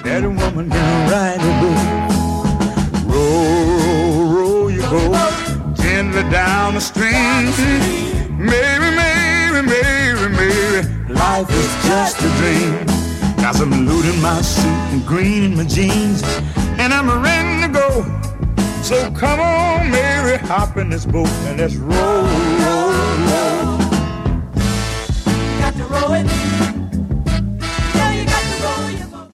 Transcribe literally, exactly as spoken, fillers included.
that a woman can ride a boat. Row, row your boat gently down the stream. Mary, Mary, Mary, Mary, life is just a dream. Got some loot in my suit and green in my jeans, and I'm ready to go. So come on, Mary, hop in this boat and let's roll.